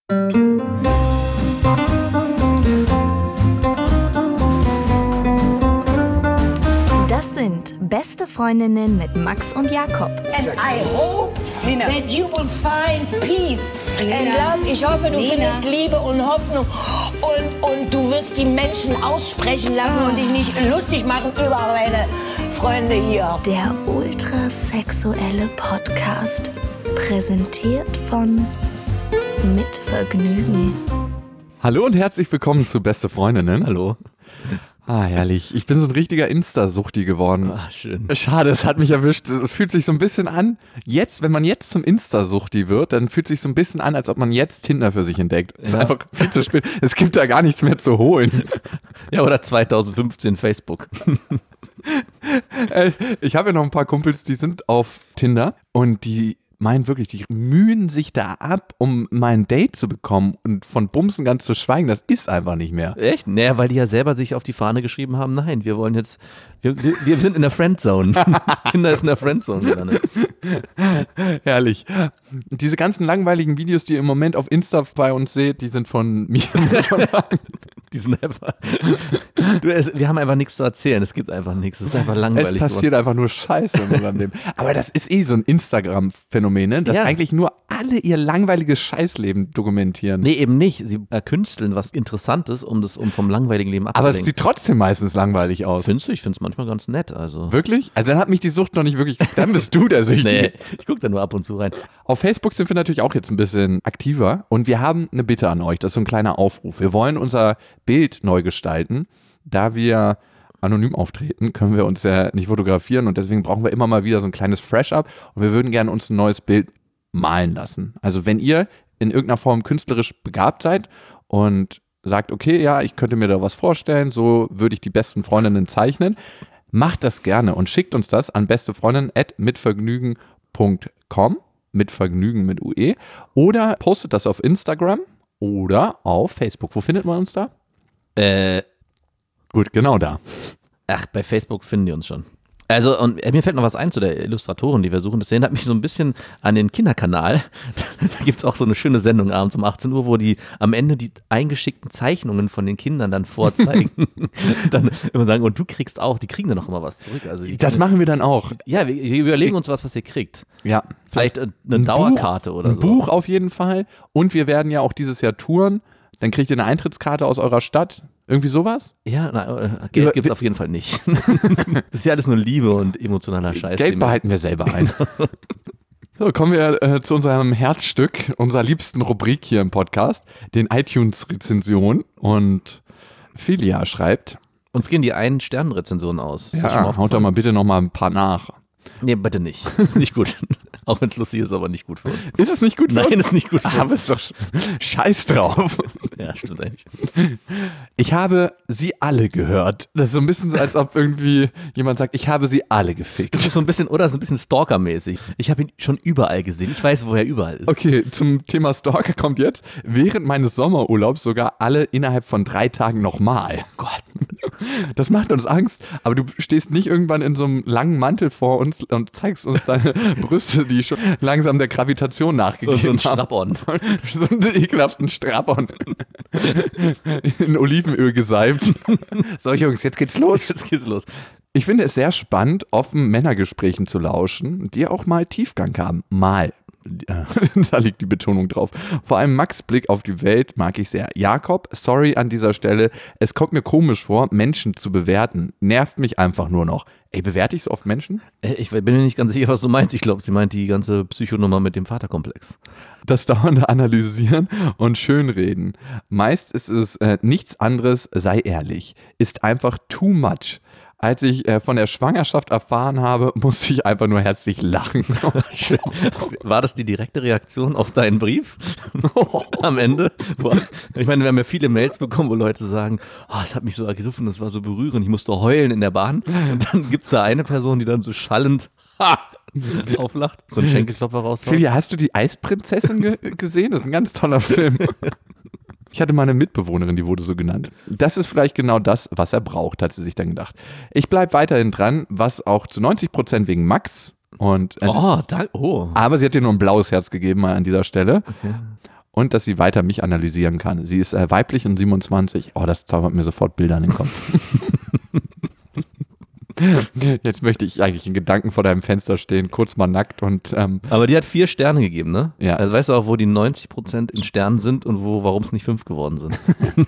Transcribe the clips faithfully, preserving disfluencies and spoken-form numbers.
Das sind Beste Freundinnen mit Max und Jakob. And I hope Nina. that you will find peace Nina. and love. Ich hoffe, du Nina. findest Liebe und Hoffnung und, und du wirst die Menschen aussprechen lassen ah. und dich nicht lustig machen über meine Freunde hier. Der ultrasexuelle Podcast, präsentiert von Mit Vergnügen. Hallo und herzlich willkommen zu Beste Freundinnen. Hallo. Ah, herrlich. Ich bin so ein richtiger Insta-Suchti geworden. Ah, schön. Schade, es hat mich erwischt. Es fühlt sich so ein bisschen an, jetzt, wenn man jetzt zum Insta-Suchti wird, dann fühlt es sich so ein bisschen an, als ob man jetzt Tinder für sich entdeckt. Es ja. ist einfach viel zu spät. Es gibt da gar nichts mehr zu holen. Ja, oder zwanzig fünfzehn Facebook. Ich habe ja noch ein paar Kumpels, die sind auf Tinder und die meinen wirklich, die mühen sich da ab, um mal ein Date zu bekommen und von Bumsen ganz zu schweigen, das ist einfach nicht mehr. Echt? Naja, weil die ja selber sich auf die Fahne geschrieben haben, nein, wir wollen jetzt, wir, wir sind in der Friendzone. Kinder ist in der Friendzone gelandet. Herrlich. Diese ganzen langweiligen Videos, die ihr im Moment auf Insta bei uns seht, die sind von mir. Die sind einfach, du, es, wir haben einfach nichts zu erzählen, es gibt einfach nichts, es ist einfach langweilig. Es passiert geworden. Einfach nur Scheiße in unserem Leben. Aber das ist eh so ein Instagram-Phänomen, ne? dass ja. eigentlich nur alle ihr langweiliges Scheißleben dokumentieren. Nee, eben nicht. Sie erkünsteln was Interessantes, um das um vom langweiligen Leben abzulenken. Aber es sieht trotzdem meistens langweilig aus. Findest du? Ich finde es manchmal ganz nett. Also. Wirklich? Also dann hat mich die Sucht noch nicht wirklich, dann bist du der Süchtige. Nee, ich gucke da nur ab und zu rein. Auf Facebook sind wir natürlich auch jetzt ein bisschen aktiver und wir haben eine Bitte an euch, das ist so ein kleiner Aufruf. Wir wollen unser Bild neu gestalten. Da wir anonym auftreten, können wir uns ja nicht fotografieren und deswegen brauchen wir immer mal wieder so ein kleines Fresh-Up und wir würden gerne uns ein neues Bild malen lassen. Also wenn ihr in irgendeiner Form künstlerisch begabt seid und sagt, okay, ja, ich könnte mir da was vorstellen, so würde ich die besten Freundinnen zeichnen, macht das gerne und schickt uns das an bestefreundinnen at mitvergnügen punkt com, mitvergnügen mit U E, oder postet das auf Instagram oder auf Facebook. Wo findet man uns da? Äh, Gut, genau da. Ach, bei Facebook finden die uns schon. Also, und mir fällt noch was ein zu der Illustratorin, die wir suchen. Das erinnert mich so ein bisschen an den Kinderkanal. Da gibt es auch so eine schöne Sendung abends um achtzehn Uhr, wo die am Ende die eingeschickten Zeichnungen von den Kindern dann vorzeigen. Dann immer sagen, und du kriegst auch, die kriegen dann noch immer was zurück. Also die das Kinder, machen wir dann auch. Ja, wir, wir überlegen uns was, was ihr kriegt. Ja. Vielleicht eine ein Dauerkarte Buch, oder so. Ein Buch auf jeden Fall. Und wir werden ja auch dieses Jahr touren. Dann kriegt ihr eine Eintrittskarte aus eurer Stadt. Irgendwie sowas? Ja, na, Geld gibt es auf jeden Fall nicht. Das ist ja alles nur Liebe und emotionaler Scheiß. Geld behalten wir selber ein. So, kommen wir äh, zu unserem Herzstück, unserer liebsten Rubrik hier im Podcast, den iTunes-Rezensionen. Und Filia schreibt: Uns gehen die Ein-Sterne-Rezensionen aus. Ja, haut doch mal bitte noch mal ein paar nach. Nee, bitte nicht. Ist nicht gut. Auch wenn es lustig ist, aber nicht gut für uns. Ist es nicht gut für Nein, uns? Nein, ist nicht gut für aber uns. Aber ist doch scheiß drauf. Ja, stimmt eigentlich. Ich habe sie alle gehört. Das ist so ein bisschen so, als ob irgendwie jemand sagt, ich habe sie alle gefickt. Das ist so ein bisschen, oder so ein bisschen Stalker-mäßig. Ich habe ihn schon überall gesehen. Ich weiß, wo er überall ist. Okay, zum Thema Stalker kommt jetzt. Während meines Sommerurlaubs sogar alle innerhalb von drei Tagen nochmal. Oh Gott. Das macht uns Angst. Aber du stehst nicht irgendwann in so einem langen Mantel vor uns und zeigst uns deine Brüste, die schon langsam der Gravitation nachgegeben so ein haben. Strap-on. So einen ekelhaften Strap-on. In Olivenöl geseift. So Jungs, jetzt geht's los. Jetzt geht's los. Ich finde es sehr spannend, offen Männergesprächen zu lauschen, die auch mal Tiefgang haben. Mal. Da liegt die Betonung drauf. Vor allem Max' Blick auf die Welt mag ich sehr. Jakob, sorry an dieser Stelle, es kommt mir komisch vor, Menschen zu bewerten. Nervt mich einfach nur noch. Ey, bewerte ich so oft Menschen? Ich bin mir nicht ganz sicher, was du meinst. Ich glaube, sie meint die ganze Psychonummer mit dem Vaterkomplex. Das dauernde Analysieren und Schönreden. Meist ist es äh, nichts anderes, sei ehrlich. Ist einfach too much. Als ich äh, von der Schwangerschaft erfahren habe, musste ich einfach nur herzlich lachen. Schön. War das die direkte Reaktion auf deinen Brief am Ende? Boah. Ich meine, wir haben ja viele Mails bekommen, wo Leute sagen, oh, es hat mich so ergriffen, das war so berührend, ich musste heulen in der Bahn. Und dann gibt es da eine Person, die dann so schallend ha, auflacht, so einen Schenkelklopfer raushaut. Filia, hast du die Eisprinzessin ge- gesehen? Das ist ein ganz toller Film. Ich hatte mal eine Mitbewohnerin, die wurde so genannt. Das ist vielleicht genau das, was er braucht, hat sie sich dann gedacht. Ich bleibe weiterhin dran, was auch zu neunzig Prozent wegen Max. Und, oh, da, oh. Aber sie hat dir nur ein blaues Herz gegeben mal an dieser Stelle. Okay. und dass sie weiter mich analysieren kann. Sie ist äh, weiblich und siebenundzwanzig. Oh, das zaubert mir sofort Bilder in den Kopf. Jetzt möchte ich eigentlich in Gedanken vor deinem Fenster stehen, kurz mal nackt und ähm, Aber die hat vier Sterne gegeben, ne? Ja. Also weißt du auch, wo die neunzig Prozent in Sternen sind und wo, warum es nicht fünf geworden sind.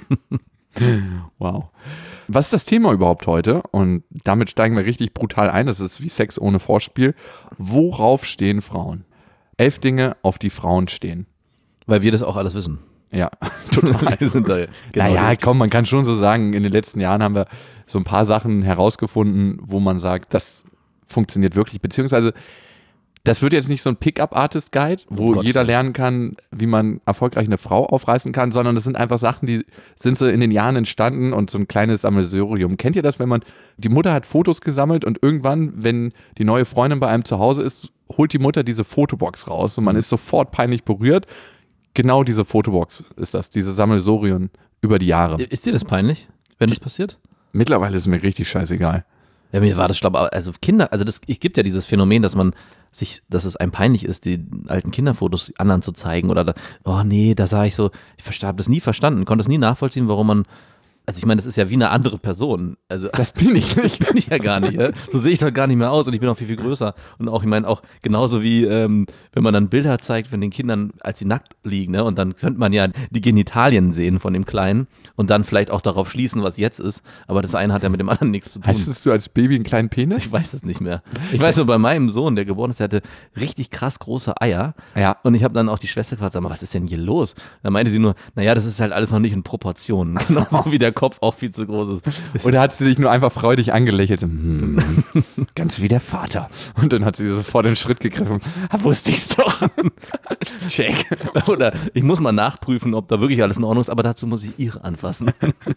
wow. Was ist das Thema überhaupt heute? Und damit steigen wir richtig brutal ein. Das ist wie Sex ohne Vorspiel. Worauf stehen Frauen? Elf Dinge, auf die Frauen stehen. Weil wir das auch alles wissen. Ja, total. Wir sind da genau naja, richtig. komm, man kann schon so sagen, in den letzten Jahren haben wir so ein paar Sachen herausgefunden, wo man sagt, das funktioniert wirklich, beziehungsweise das wird jetzt nicht so ein Pick-up-Artist-Guide, wo Oh Gott. jeder lernen kann, wie man erfolgreich eine Frau aufreißen kann, sondern das sind einfach Sachen, die sind so in den Jahren entstanden und so ein kleines Sammelsurium. Kennt ihr das, wenn man, die Mutter hat Fotos gesammelt und irgendwann, wenn die neue Freundin bei einem zu Hause ist, holt die Mutter diese Fotobox raus und man ist sofort peinlich berührt. Genau diese Fotobox ist das, diese Sammelsurium über die Jahre. Ist dir das peinlich, wenn das passiert? Mittlerweile ist es mir richtig scheißegal. Ja, mir war das, glaube ich, also Kinder, also das, es gibt ja dieses Phänomen, dass man sich, dass es einem peinlich ist, die alten Kinderfotos anderen zu zeigen oder, da, oh nee, da sah ich so, ich habe das nie verstanden, konnte es nie nachvollziehen, warum man, also ich meine, das ist ja wie eine andere Person. Also, Das bin ich nicht. bin ich ja gar nicht. Ja? So sehe ich doch gar nicht mehr aus und ich bin auch viel, viel größer. Und auch, ich meine, auch genauso wie, ähm, wenn man dann Bilder zeigt von den Kindern, als sie nackt liegen, ne? Und dann könnte man ja die Genitalien sehen von dem Kleinen und dann vielleicht auch darauf schließen, was jetzt ist. Aber das eine hat ja mit dem anderen nichts zu tun. Heißt du als Baby einen kleinen Penis? Ich weiß es nicht mehr. Ich weiß nur, bei meinem Sohn, der geboren ist, der hatte richtig krass große Eier. Ja. Und ich habe dann auch die Schwester gefragt, sag mal, was ist denn hier los? Da meinte sie nur, naja, das ist halt alles noch nicht in Proportionen. Genauso wie der Kopf auch viel zu groß ist. Oder hat sie dich nur einfach freudig angelächelt? Hm, ganz wie der Vater. Und dann hat sie sofort den Schritt gegriffen. Ah, wusste ich's doch. Check. Oder ich muss mal nachprüfen, ob da wirklich alles in Ordnung ist, aber dazu muss ich ihre anfassen.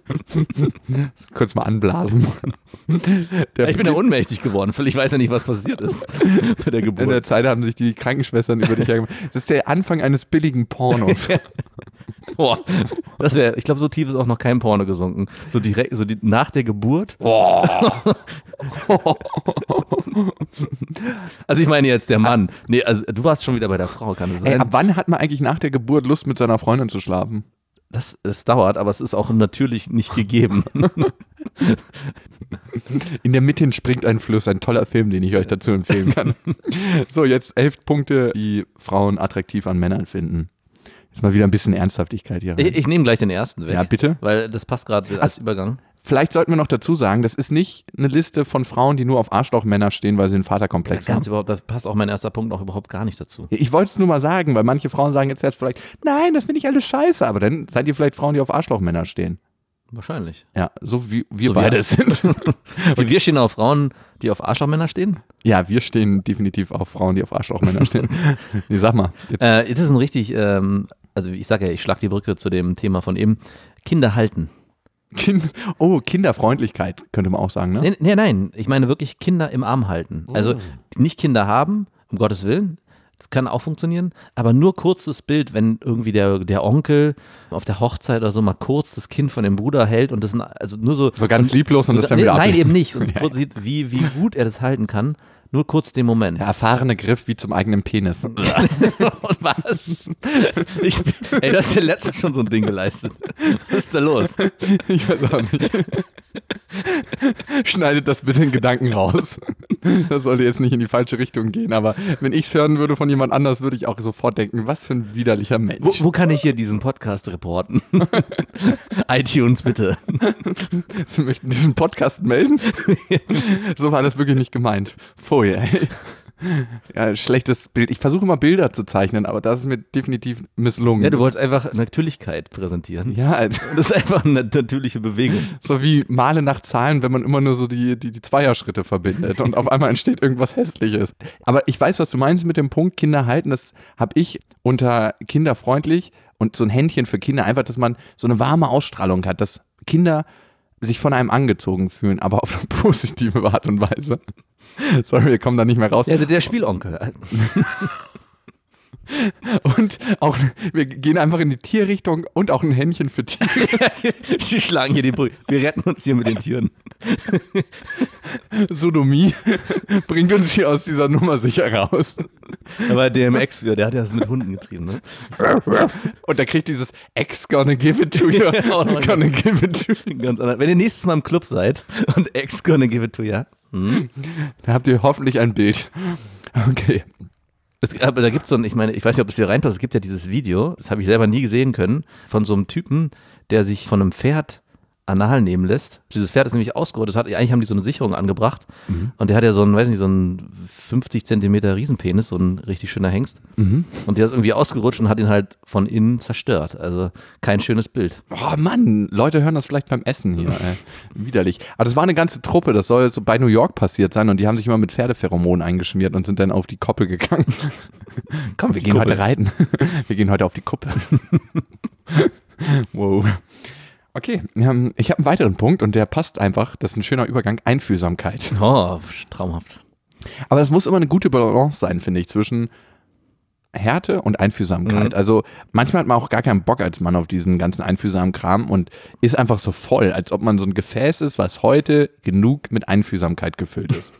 Kurz mal anblasen. Der Ich bin ja ohnmächtig geworden. Ich weiß ja nicht, was passiert ist bei der In Geburt. der Zeit haben sich die Krankenschwestern über dich hergemacht. Das ist der Anfang eines billigen Pornos. Boah, das wäre, ich glaube, so tief ist auch noch kein Porno gesunken. So direkt, so die, nach der Geburt. Also ich meine jetzt der Mann. Nee, also du warst schon wieder bei der Frau, kann das sein? Ey, ab wann hat man eigentlich nach der Geburt Lust, mit seiner Freundin zu schlafen? Das, das dauert, aber es ist auch natürlich nicht gegeben. In der Mitte springt ein Fluss, ein toller Film, den ich euch dazu empfehlen kann. So, jetzt elf Punkte, die Frauen attraktiv an Männern finden. Jetzt mal wieder ein bisschen Ernsthaftigkeit hier rein. Ich, ich nehme gleich den ersten weg. Ja, bitte. Weil das passt gerade als Ach, Übergang. Vielleicht sollten wir noch dazu sagen, das ist nicht eine Liste von Frauen, die nur auf Arschlochmänner stehen, weil sie einen Vaterkomplex Ganz haben. überhaupt, das passt auch mein erster Punkt auch überhaupt gar nicht dazu. Ich wollte es nur mal sagen, weil manche Frauen sagen jetzt, jetzt vielleicht, nein, das finde ich alles scheiße, aber dann seid ihr vielleicht Frauen, die auf Arschlochmänner stehen. Wahrscheinlich. Ja, so wie wir So beide wir. sind. Und wir stehen auf Frauen, die auf Arschlochmänner stehen? Ja, wir stehen definitiv auf Frauen, die auf Arschlochmänner stehen. Nee, sag mal. Jetzt. Äh, das ist ein richtig, ähm, also ich sage ja, ich schlage die Brücke zu dem Thema von eben. Kinder halten. Kind, oh, Kinderfreundlichkeit, könnte man auch sagen, ne? Nee, nee, nein, ich meine wirklich Kinder im Arm halten. Also nicht Kinder haben, um Gottes Willen, das kann auch funktionieren, aber nur kurz das Bild, wenn irgendwie der, der Onkel auf der Hochzeit oder so mal kurz das Kind von dem Bruder hält und das sind also nur so. So ganz und, lieblos und das dann nee, wieder Nein, ablegt. eben nicht. Und es kurz sieht, wie, wie gut er das halten kann. Nur kurz den Moment. Der erfahrene Griff wie zum eigenen Penis. Und was? Ich, ey, du hast ja letztens schon so ein Ding geleistet. Was ist da los? Ich weiß auch nicht. Schneidet das bitte in Gedanken raus. Das sollte jetzt nicht in die falsche Richtung gehen, aber wenn ich es hören würde von jemand anders, würde ich auch sofort denken, was für ein widerlicher Mensch. Wo, wo kann ich hier diesen Podcast reporten? iTunes, bitte. Sie möchten diesen Podcast melden? So war das wirklich nicht gemeint. Pfui, ey. Ja, schlechtes Bild. Ich versuche mal Bilder zu zeichnen, aber das ist mir definitiv misslungen. Ja, du wolltest einfach Natürlichkeit präsentieren. Ja, also, Das ist einfach eine natürliche Bewegung. so wie Male nach Zahlen, wenn man immer nur so die, die, die Zweierschritte verbindet und auf einmal entsteht irgendwas Hässliches. Aber ich weiß, was du meinst mit dem Punkt Kinder halten. Das habe ich unter kinderfreundlich und so ein Händchen für Kinder einfach, dass man so eine warme Ausstrahlung hat, dass Kinder sich von einem angezogen fühlen, aber auf eine positive Art und Weise. Sorry, wir kommen da nicht mehr raus. Ja, also der Spielonkel. Und auch, wir gehen einfach in die Tierrichtung und auch ein Händchen für Tiere. Die schlagen hier die Brücke. Wir retten uns hier mit den Tieren. Sodomie bringt uns hier aus dieser Nummer sicher raus. Aber D M X, der hat ja das mit Hunden getrieben, ne? Und da kriegt dieses X gonna give it to you. Ja, gonna give it to you. Ganz anders. Wenn ihr nächstes Mal im Club seid und X gonna give it to you, hm? Da habt ihr hoffentlich ein Bild. Okay. Es, aber da gibt es so ein, ich meine, ich weiß nicht, ob es hier reinpasst, es gibt ja dieses Video, das habe ich selber nie gesehen können, von so einem Typen, der sich von einem Pferd anal nehmen lässt. Dieses Pferd ist nämlich ausgerollt, das hat, eigentlich haben die so eine Sicherung angebracht mhm. und der hat ja so einen, weiß nicht, so einen fünfzig Zentimeter Riesenpenis, so ein richtig schöner Hengst mhm. und der ist irgendwie ausgerutscht und hat ihn halt von innen zerstört. Also kein schönes Bild. Oh Mann, Leute hören das vielleicht beim Essen hier. Äh, widerlich. Aber das war eine ganze Truppe, das soll so bei New York passiert sein und die haben sich immer mit Pferdepheromonen eingeschmiert und sind dann auf die Koppel gegangen. Komm, wir gehen Kuppel. heute reiten. Wir gehen heute auf die Kuppel. Wow. Okay, ähm, ich habe einen weiteren Punkt und der passt einfach, das ist ein schöner Übergang, Einfühlsamkeit. Oh, traumhaft. Aber es muss immer eine gute Balance sein, finde ich, zwischen Härte und Einfühlsamkeit. Mhm. Also manchmal hat man auch gar keinen Bock als Mann auf diesen ganzen einfühlsamen Kram und ist einfach so voll, als ob man so ein Gefäß ist, was heute genug mit Einfühlsamkeit gefüllt ist.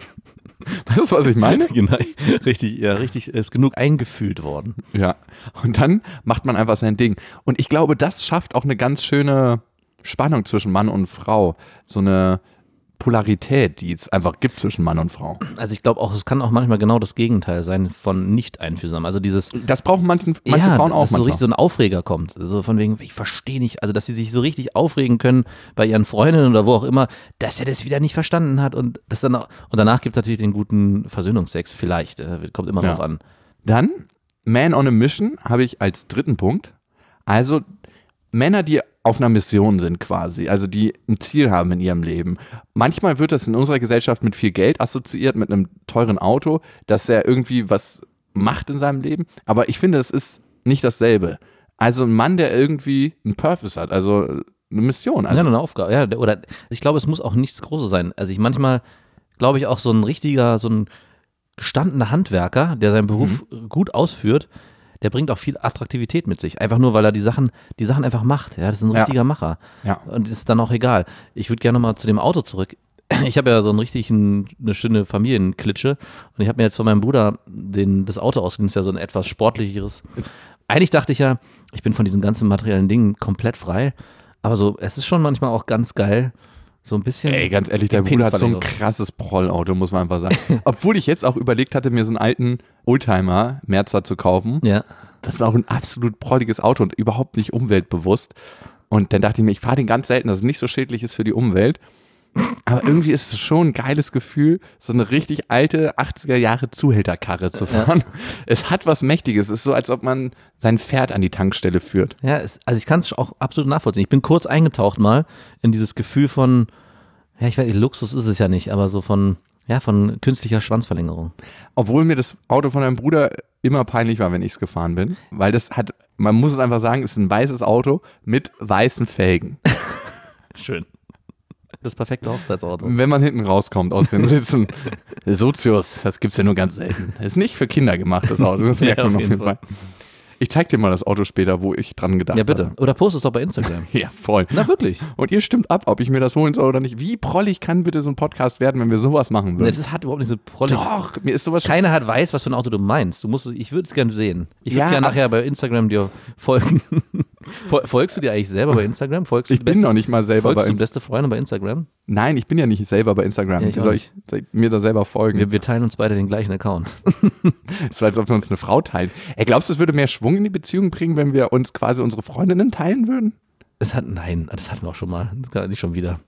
Weißt du, was ich meine? Genau, richtig, ja, richtig, ist genug eingefühlt worden. Ja, und dann macht man einfach sein Ding. Und ich glaube, das schafft auch eine ganz schöne Spannung zwischen Mann und Frau. So eine Polarität, die es einfach gibt zwischen Mann und Frau. Also ich glaube auch, es kann auch manchmal genau das Gegenteil sein von nicht einfühlsam. Also dieses... Das brauchen manchen, manche ja, Frauen auch dass so manchmal. richtig so ein Aufreger kommt. So also von wegen, ich verstehe nicht, also dass sie sich so richtig aufregen können bei ihren Freundinnen oder wo auch immer, dass er das wieder nicht verstanden hat. Und, das dann auch, und danach gibt es natürlich den guten Versöhnungsex, vielleicht. Äh, kommt immer Ja. drauf an. Dann, Man on a Mission habe ich als dritten Punkt. Also Männer, die auf einer Mission sind quasi, also die ein Ziel haben in ihrem Leben. Manchmal wird das in unserer Gesellschaft mit viel Geld assoziiert, mit einem teuren Auto, dass er irgendwie was macht in seinem Leben. Aber ich finde, das ist nicht dasselbe. Also ein Mann, der irgendwie einen Purpose hat, also eine Mission. Also ja, eine Aufgabe. Ja, oder ich glaube, es muss auch nichts Großes sein. Also ich manchmal, glaube ich, auch so ein richtiger, so ein gestandener Handwerker, der seinen Beruf mhm. gut ausführt, der bringt auch viel Attraktivität mit sich. Einfach nur, weil er die Sachen, die Sachen einfach macht. Ja, das ist ein richtiger ja. Macher. Ja. Und ist dann auch egal. Ich würde gerne mal zu dem Auto zurück. Ich habe ja so einen richtigen, eine schöne Familienklitsche. Und ich habe mir jetzt von meinem Bruder den, das Auto ausgeliehen. Das ist ja so ein etwas sportlicheres. Eigentlich dachte ich ja, ich bin von diesen ganzen materiellen Dingen komplett frei. Aber so, es ist schon manchmal auch ganz geil, so ein bisschen. Ey, ganz ehrlich, der Bruder hat so ein krasses Prollauto, muss man einfach sagen. Obwohl ich jetzt auch überlegt hatte, mir so einen alten Oldtimer Merzer zu kaufen. Ja. Das ist auch ein absolut prolliges Auto und überhaupt nicht umweltbewusst. Und dann dachte ich mir, ich fahre den ganz selten, dass es nicht so schädlich ist für die Umwelt. Aber irgendwie ist es schon ein geiles Gefühl, so eine richtig alte achtziger Jahre Zuhälterkarre zu fahren. Ja. Es hat was Mächtiges. Es ist so, als ob man sein Pferd an die Tankstelle führt. Ja, es, also ich kann es auch absolut nachvollziehen. Ich bin kurz eingetaucht mal in dieses Gefühl von, ja, ich weiß nicht, Luxus ist es ja nicht, aber so von, ja, von künstlicher Schwanzverlängerung. Obwohl mir das Auto von meinem Bruder immer peinlich war, wenn ich es gefahren bin. Weil das hat, man muss es einfach sagen, es ist ein weißes Auto mit weißen Felgen. Schön. Das perfekte Hochzeitsauto. Wenn man hinten rauskommt aus den Sitzen. Sozius, das gibt's ja nur ganz selten. Das ist nicht für Kinder gemacht, das Auto. Das merkt ja, man auf auf jeden Fall. Fall. Ich zeig dir mal das Auto später, wo ich dran gedacht habe. Ja, bitte. Habe. Oder post es doch bei Instagram. Ja, voll. Na, wirklich. Und ihr stimmt ab, ob ich mir das holen soll oder nicht. Wie prollig kann bitte so ein Podcast werden, wenn wir sowas machen würden? Das hat überhaupt nicht so prollig. Doch, mir ist sowas... Keiner hat weiß, was für ein Auto du meinst. Du musst, ich würde es gerne sehen. Ich würde Ja, gerne nachher bei Instagram dir folgen. Folgst du dir eigentlich selber bei Instagram? Folgst du Ich bin beste, noch nicht mal selber folgst bei... du beste Freunde bei Instagram? Nein, ich bin ja nicht selber bei Instagram. Ja, ich Wie auch soll ich mir da selber folgen? Wir, wir teilen uns beide den gleichen Account. So als ob wir uns eine Frau teilen. Ey, glaubst du, es würde mehr Schwung in die Beziehung bringen, wenn wir uns quasi unsere Freundinnen teilen würden? Das hat, nein, das hatten wir auch schon mal. Das kann nicht schon wieder.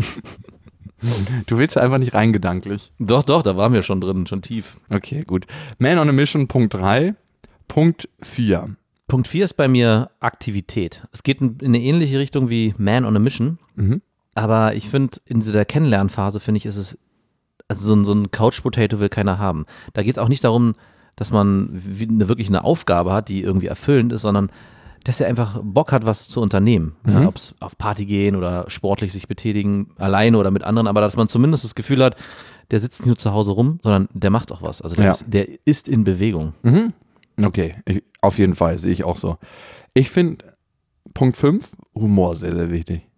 Du willst einfach nicht rein gedanklich. Doch, doch, da waren wir schon drin, schon tief. Okay, gut. Man on a Mission, Punkt drei. Punkt vier. Punkt vier ist bei mir Aktivität. Es geht in eine ähnliche Richtung wie Man on a Mission. Mhm. Aber ich finde, in dieser Kennenlernphase, finde ich, ist es, also so ein, so ein Couch-Potato will keiner haben. Da geht es auch nicht darum, dass man wie eine, wirklich eine Aufgabe hat, die irgendwie erfüllend ist, sondern dass er einfach Bock hat, was zu unternehmen. Mhm. Ja, ob es auf Party gehen oder sportlich sich betätigen, alleine oder mit anderen, aber dass man zumindest das Gefühl hat, der sitzt nicht nur zu Hause rum, sondern der macht auch was. Also der, Ja. ist, der ist in Bewegung. Mhm. Okay, ich, auf jeden Fall, sehe ich auch so. Ich finde Punkt fünf, Humor, sehr, sehr wichtig.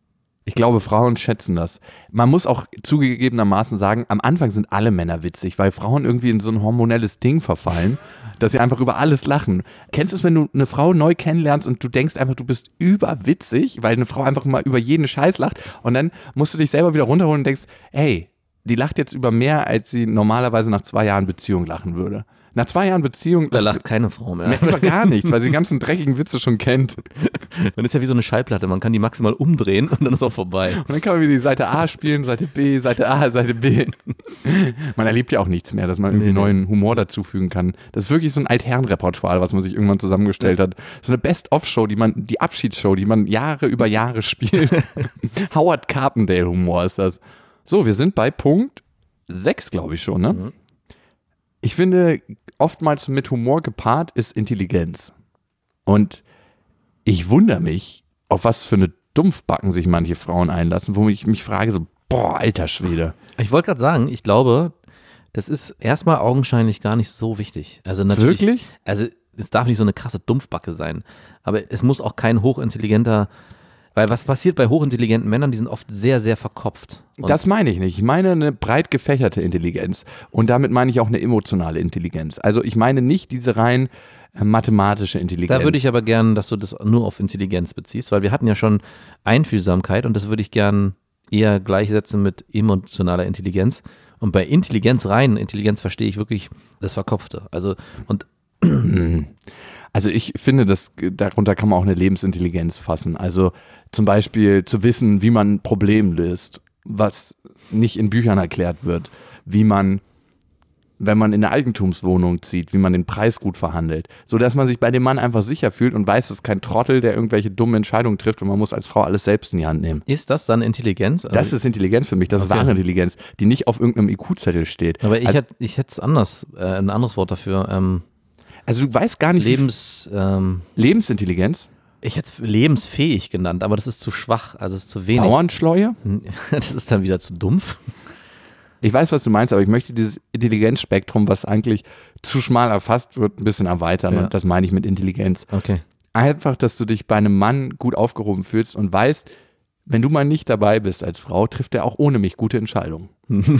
Ich glaube, Frauen schätzen das. Man muss auch zugegebenermaßen sagen, am Anfang sind alle Männer witzig, weil Frauen irgendwie in so ein hormonelles Ding verfallen, dass sie einfach über alles lachen. Kennst du es, wenn du eine Frau neu kennenlernst und du denkst einfach, du bist überwitzig, weil eine Frau einfach mal über jeden Scheiß lacht und dann musst du dich selber wieder runterholen und denkst, hey, die lacht jetzt über mehr, als sie normalerweise nach zwei Jahren Beziehung lachen würde. Nach zwei Jahren Beziehung Da lacht keine Frau mehr. mehr über gar nichts, weil sie die ganzen dreckigen Witze schon kennt. Man ist ja wie so eine Schallplatte, man kann die maximal umdrehen und dann ist auch vorbei. Und dann kann man wieder die Seite A spielen, Seite B, Seite A, Seite B. Man erlebt ja auch nichts mehr, dass man irgendwie Nee, nee. neuen Humor dazufügen kann. Das ist wirklich so ein Altherrenrepertoire, was man sich irgendwann zusammengestellt hat. So eine Best-of-Show, die man, die Abschiedsshow, die man Jahre über Jahre spielt. Howard Carpendale-Humor ist das. So, wir sind bei Punkt sechs, glaube ich schon, ne? Mhm. Ich finde, oftmals mit Humor gepaart ist Intelligenz. Und ich wundere mich, auf was für eine Dumpfbacken sich manche Frauen einlassen, wo ich mich frage, so, boah, alter Schwede. Ich wollte gerade sagen, ich glaube, das ist erstmal augenscheinlich gar nicht so wichtig. Also natürlich, Wirklich? Also es darf nicht so eine krasse Dumpfbacke sein, aber es muss auch kein hochintelligenter, weil was passiert bei hochintelligenten Männern, die sind oft sehr, sehr verkopft. Und Das meine ich nicht. Ich meine eine breit gefächerte Intelligenz. Und damit meine ich auch eine emotionale Intelligenz. Also ich meine nicht diese rein äh, mathematische Intelligenz. da würde ich aber gern, dass du das nur auf Intelligenz beziehst, weil wir hatten ja schon Einfühlsamkeit und das würde ich gern eher gleichsetzen mit emotionaler Intelligenz. Und bei Intelligenz, rein Intelligenz, verstehe ich wirklich das Verkopfte. Also, und Also ich finde, dass darunter kann man auch eine Lebensintelligenz fassen. Also zum Beispiel zu wissen, wie man ein Problem löst, was nicht in Büchern erklärt wird, wie man, wenn man in eine Eigentumswohnung zieht, wie man den Preis gut verhandelt, sodass man sich bei dem Mann einfach sicher fühlt und weiß, es ist kein Trottel, der irgendwelche dummen Entscheidungen trifft und man muss als Frau alles selbst in die Hand nehmen. ist das dann Intelligenz? Also, Das ist Intelligenz für mich, das ist Okay. wahre Intelligenz, die nicht auf irgendeinem I Q-Zettel steht. aber ich also, hätte ich hätte es anders, äh, ein anderes Wort dafür. Ähm, also du weißt gar nicht, wie Lebens, ähm, Lebensintelligenz, ich hätte es lebensfähig genannt, aber das ist zu schwach, also es ist zu wenig. Bauernschleue. Das ist dann wieder zu dumpf. Ich weiß, was du meinst, aber ich möchte dieses Intelligenzspektrum, was eigentlich zu schmal erfasst wird, ein bisschen erweitern. Ja. Und das meine ich mit Intelligenz. Okay. Einfach, dass du dich bei einem Mann gut aufgehoben fühlst und weißt, wenn du mal nicht dabei bist als Frau, trifft er auch ohne mich gute Entscheidungen.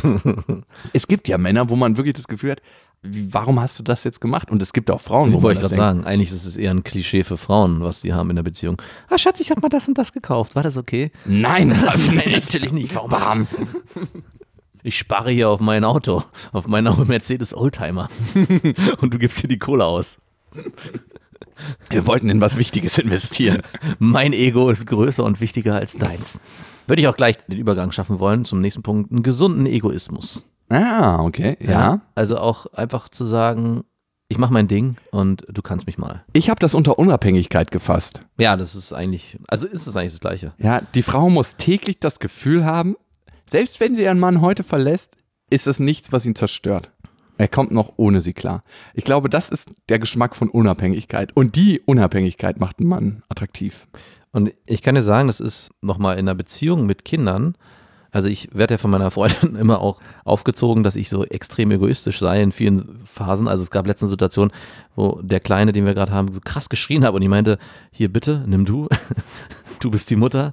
Es gibt ja Männer, wo man wirklich das Gefühl hat, wie, warum hast du das jetzt gemacht? Und es gibt auch Frauen, wo man Wollte ich das gerade denkt. sagen, eigentlich ist es eher ein Klischee für Frauen, was sie haben in der Beziehung. Ah, Schatz, ich habe mal das und das gekauft. War das okay? Nein, das Nein, nicht. natürlich nicht. Warum? Bam. Ich spare hier auf mein Auto, auf meinen Mercedes Oldtimer. Und du gibst hier die Kohle aus. Wir wollten in was Wichtiges investieren. Mein Ego ist größer und wichtiger als deins. Würde ich auch gleich den Übergang schaffen wollen zum nächsten Punkt. Einen gesunden Egoismus. Ah, okay, ja. Also auch einfach zu sagen, ich mache mein Ding und du kannst mich mal. Ich habe das unter Unabhängigkeit gefasst. Ja, das ist eigentlich, also ist es eigentlich das Gleiche. Ja, die Frau muss täglich das Gefühl haben, selbst wenn sie ihren Mann heute verlässt, ist es nichts, was ihn zerstört. Er kommt noch ohne sie klar. Ich glaube, das ist der Geschmack von Unabhängigkeit. Und die Unabhängigkeit macht einen Mann attraktiv. Und ich kann dir sagen, das ist nochmal in einer Beziehung mit Kindern, also ich werde ja von meiner Freundin immer auch aufgezogen, dass ich so extrem egoistisch sei in vielen Phasen. Also es gab letzte Situation, wo der Kleine, den wir gerade haben, so krass geschrien hat und ich meinte, hier bitte, nimm du, du bist die Mutter.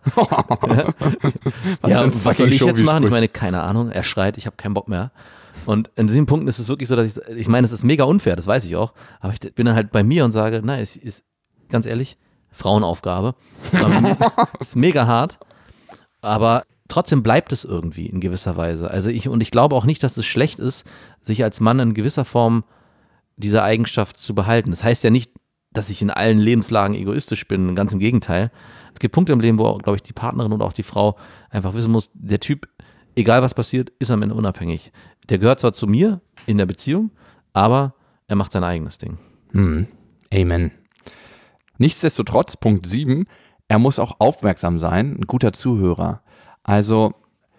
Was ja, für ein was soll fucking ich jetzt Show-Spruch. machen? Ich meine, keine Ahnung, er schreit, ich habe keinen Bock mehr. Und in diesem Punkt ist es wirklich so, dass ich, ich meine, es ist mega unfair, das weiß ich auch, aber ich bin dann halt bei mir und sage, nein, es ist, ganz ehrlich, Frauenaufgabe. Das war, ist mega hart, aber trotzdem bleibt es irgendwie in gewisser Weise. Also ich, und ich glaube auch nicht, dass es schlecht ist, sich als Mann in gewisser Form diese Eigenschaft zu behalten. Das heißt ja nicht, dass ich in allen Lebenslagen egoistisch bin, ganz im Gegenteil. Es gibt Punkte im Leben, wo, glaube ich, die Partnerin oder auch die Frau einfach wissen muss, der Typ, egal was passiert, ist am Ende unabhängig. Der gehört zwar zu mir in der Beziehung, aber er macht sein eigenes Ding. Hm. Amen. Nichtsdestotrotz, Punkt sieben, er muss auch aufmerksam sein, ein guter Zuhörer. Also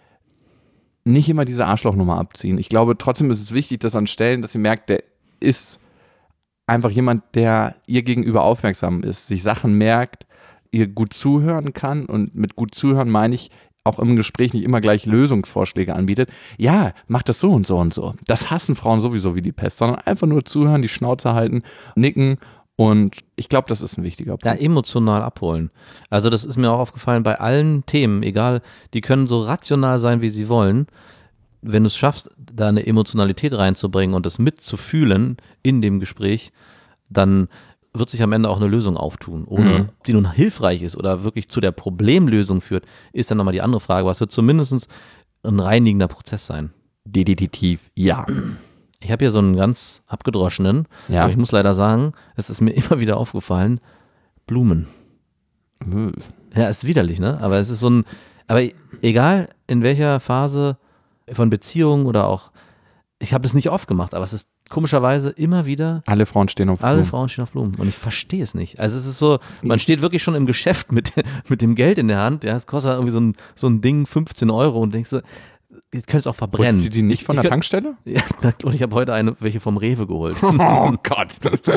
nicht immer diese Arschlochnummer abziehen. Ich glaube, trotzdem ist es wichtig, dass an Stellen, dass sie merkt, der ist einfach jemand, der ihr gegenüber aufmerksam ist, sich Sachen merkt, ihr gut zuhören kann und mit gut zuhören meine ich, auch im Gespräch nicht immer gleich Lösungsvorschläge anbietet. Ja, mach das so und so und so. Das hassen Frauen sowieso wie die Pest, sondern einfach nur zuhören, die Schnauze halten, nicken Und ich glaube, das ist ein wichtiger Punkt. Ja, emotional abholen. Also das ist mir auch aufgefallen bei allen Themen, egal, die können so rational sein, wie sie wollen. Wenn du es schaffst, da eine Emotionalität reinzubringen und das mitzufühlen in dem Gespräch, dann wird sich am Ende auch eine Lösung auftun. Ohne, Mhm. die nun hilfreich ist oder wirklich zu der Problemlösung führt, ist dann nochmal die andere Frage. Aber es wird zumindest ein reinigender Prozess sein. Definitiv, ja. Ich habe hier so einen ganz abgedroschenen, Ja. aber ich muss leider sagen, es ist mir immer wieder aufgefallen, Blumen. Hm. Ja, ist widerlich, ne? Aber es ist so ein, aber egal in welcher Phase von Beziehungen oder auch, ich habe das nicht oft gemacht, aber es ist komischerweise immer wieder, Alle Frauen stehen auf alle Blumen. Frauen stehen auf Blumen und ich verstehe es nicht. Also es ist so, man steht wirklich schon im Geschäft mit, mit dem Geld in der Hand, ja, es kostet irgendwie so ein, so ein Ding fünfzehn Euro und denkst du, ich könnte es auch verbrennen. Holst du die nicht von ich, der ich könnt- Tankstelle? Ja, und ich habe heute eine, welche vom Rewe geholt. Oh Gott.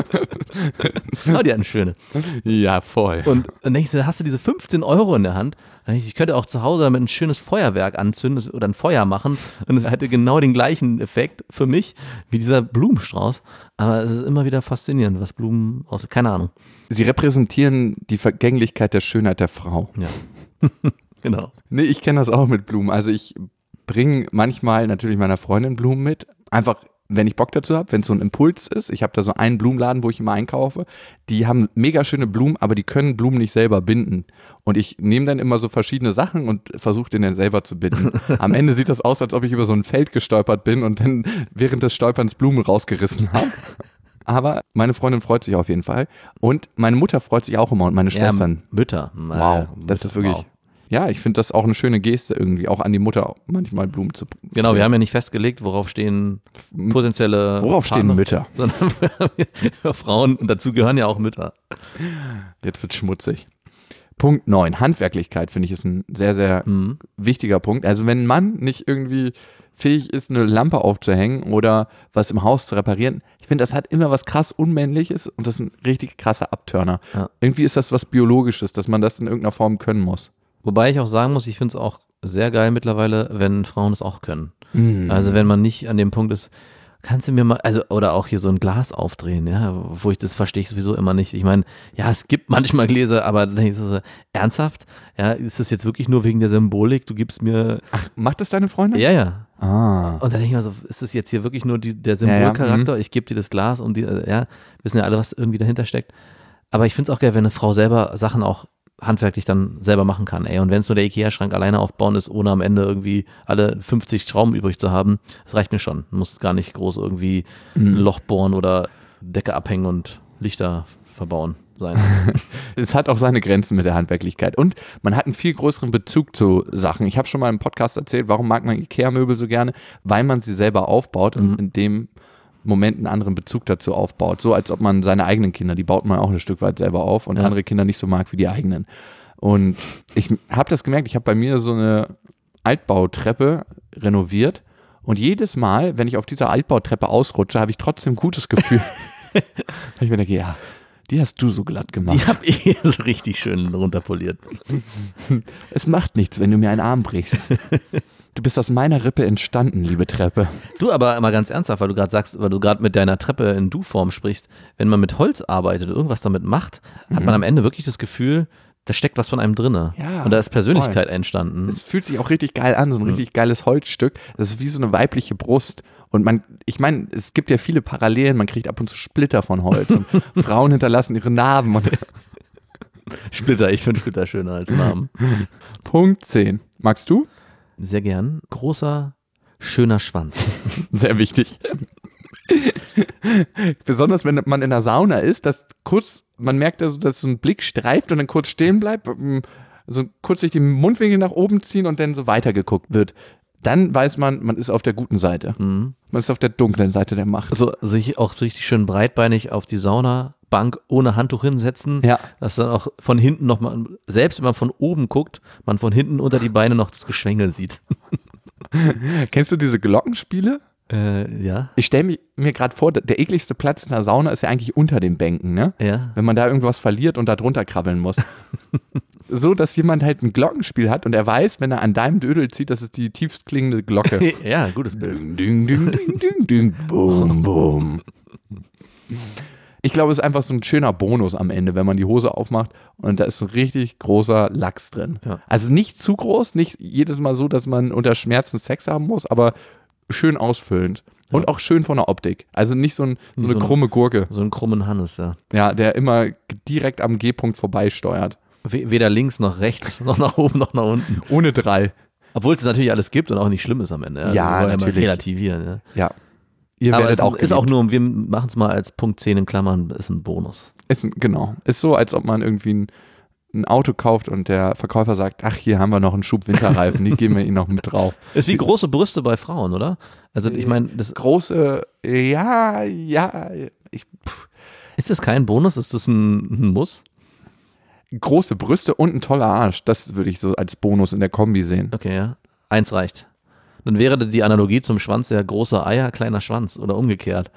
Oh, die hatten schöne. Ja, voll. Und dann denkst du, da hast du diese fünfzehn Euro in der Hand. Dann denk Ich ich könnte auch zu Hause damit ein schönes Feuerwerk anzünden oder ein Feuer machen. Und es hätte genau den gleichen Effekt für mich wie dieser Blumenstrauß. Aber es ist immer wieder faszinierend, was Blumen aus. Keine Ahnung. Sie repräsentieren die Vergänglichkeit der Schönheit der Frau. Ja. Genau. Nee, ich kenne das auch mit Blumen. Also ich bringe manchmal natürlich meiner Freundin Blumen mit. Einfach, wenn ich Bock dazu habe, wenn es so ein Impuls ist. Ich habe da so einen Blumenladen, wo ich immer einkaufe. Die haben mega schöne Blumen, aber die können Blumen nicht selber binden. Und ich nehme dann immer so verschiedene Sachen und versuche den dann selber zu binden. Am Ende sieht das aus, als ob ich über so ein Feld gestolpert bin und dann während des Stolperns Blumen rausgerissen habe. Aber meine Freundin freut sich auf jeden Fall. Und meine Mutter freut sich auch immer und meine Schwestern. Ja, Mütter. Wow, Äh, das ist wirklich, wow. ja, ich finde das auch eine schöne Geste irgendwie, auch an die Mutter manchmal Blumen zu bringen. Genau, wir haben ja nicht festgelegt, worauf stehen potenzielle Worauf stehen Partner, Mütter? sondern Frauen, und dazu gehören ja auch Mütter. Jetzt wird schmutzig. Punkt neun, Handwerklichkeit finde ich ist ein sehr, sehr Mhm. wichtiger Punkt. Also wenn ein Mann nicht irgendwie fähig ist, eine Lampe aufzuhängen oder was im Haus zu reparieren, ich finde, das hat immer was krass Unmännliches und das ist ein richtig krasser Abturner. Ja. Irgendwie ist das was Biologisches, dass man das in irgendeiner Form können muss. Wobei ich auch sagen muss, ich finde es auch sehr geil mittlerweile, wenn Frauen es auch können. Mhm. Also wenn man nicht an dem Punkt ist, kannst du mir mal, also oder auch hier so ein Glas aufdrehen, ja, wo ich das verstehe ich sowieso immer nicht. Ich meine, ja, es gibt manchmal Gläser, aber dann denke ich so, ernsthaft? Ja, ist das jetzt wirklich nur wegen der Symbolik? Du gibst mir, Ach, macht das deine Freundin? ja, ja. Ah. Und dann denke ich mir so, ist das jetzt hier wirklich nur die, der Ja, ja, Symbolcharakter? Ich gebe dir das Glas und die, äh, ja, wissen ja alle, was irgendwie dahinter steckt. Aber ich finde es auch geil, wenn eine Frau selber Sachen auch handwerklich dann selber machen kann. Ey. Und wenn es nur der Ikea-Schrank alleine aufbauen ist, ohne am Ende irgendwie alle fünfzig Schrauben übrig zu haben, das reicht mir schon. Du musst gar nicht groß irgendwie ein Loch bohren oder Decke abhängen und Lichter verbauen sein. Es hat auch seine Grenzen mit der Handwerklichkeit. Und man hat einen viel größeren Bezug zu Sachen. Ich habe schon mal im Podcast erzählt, warum mag man Ikea-Möbel so gerne? Weil man sie selber aufbaut und in dem Moment einen anderen Bezug dazu aufbaut. So als ob man seine eigenen Kinder, die baut man auch ein Stück weit selber auf und Ja. andere Kinder nicht so mag wie die eigenen. Und ich habe das gemerkt, ich habe bei mir so eine Altbautreppe renoviert und jedes Mal, wenn ich auf dieser Altbautreppe ausrutsche, habe ich trotzdem ein gutes Gefühl. Weil ich mir denke, ja, die hast du so glatt gemacht. Die habe ich so richtig schön runterpoliert. Es macht nichts, wenn du mir einen Arm brichst. Du bist aus meiner Rippe entstanden, liebe Treppe. Du, aber mal ganz ernsthaft, weil du gerade sagst, weil du gerade mit deiner Treppe in Du-Form sprichst, wenn man mit Holz arbeitet und irgendwas damit macht, hat man am Ende wirklich das Gefühl, da steckt was von einem drinne. Ja, und da ist Persönlichkeit entstanden. Es fühlt sich auch richtig geil an, so ein richtig geiles Holzstück. Das ist wie so eine weibliche Brust. Und man, ich meine, es gibt ja viele Parallelen, man kriegt ab und zu Splitter von Holz. Und Frauen hinterlassen ihre Narben. Und Splitter, ich finde Splitter schöner als Namen. Punkt zehn. Magst du? Sehr gern. Großer, schöner Schwanz. Sehr wichtig. Besonders wenn man in der Sauna ist, dass kurz, man merkt, also, dass so ein Blick streift und dann kurz stehen bleibt, so kurz sich den Mundwinkel nach oben ziehen und dann so weitergeguckt wird. Dann weiß man, man ist auf der guten Seite. Mhm. Man ist auf der dunklen Seite der Macht. Also sich auch so richtig schön breitbeinig auf die Saunabank ohne Handtuch hinsetzen, Ja. dass dann auch von hinten nochmal, selbst wenn man von oben guckt, man von hinten unter die Beine noch das Geschwengel sieht. Kennst du diese Glockenspiele? Äh, ja, Ich stelle mir, mir gerade vor, der ekligste Platz in der Sauna ist ja eigentlich unter den Bänken, ne? ja. Wenn man da irgendwas verliert und da drunter krabbeln muss. So, dass jemand halt ein Glockenspiel hat und er weiß, wenn er an deinem Dödel zieht, das ist die tiefst klingende Glocke. Ja, gutes Bild. Ding, ding, ding, ding, ding, ding, boom, boom. Ich glaube, es ist einfach so ein schöner Bonus am Ende, wenn man die Hose aufmacht und da ist so ein richtig großer Lachs drin. Ja. Also nicht zu groß, nicht jedes Mal so, dass man unter Schmerzen Sex haben muss, aber schön ausfüllend. Und Ja. auch schön von der Optik. Also nicht so, ein, so eine So ein- krumme Gurke, So einen krummen Hannes, ja. ja, der immer direkt am G-Punkt vorbeisteuert. W- Weder links noch rechts, noch nach oben noch nach unten. Ohne drei. Obwohl es natürlich alles gibt und auch nicht schlimm ist am Ende. Also Ja, wir wollen mal natürlich. relativieren. Ja. Ja. Ihr Aber werdet es auch ist auch geliebt. nur, wir machen es mal als Punkt zehn in Klammern, ist ein Bonus. Ist ein, genau. Ist so, als ob man irgendwie ein, ein Auto kauft und der Verkäufer sagt, ach, hier haben wir noch einen Schub Winterreifen, die geben wir Ihnen noch mit drauf. Ist wie große Brüste bei Frauen, oder? Also ich meine, das, Große, ja, ja, ich, pff, ist das kein Bonus? Ist das ein, ein Muss? große Brüste und ein toller Arsch, das würde ich so als Bonus in der Kombi sehen. Okay, ja. Eins reicht. Dann wäre die Analogie zum Schwanz ja große Eier, kleiner Schwanz oder umgekehrt.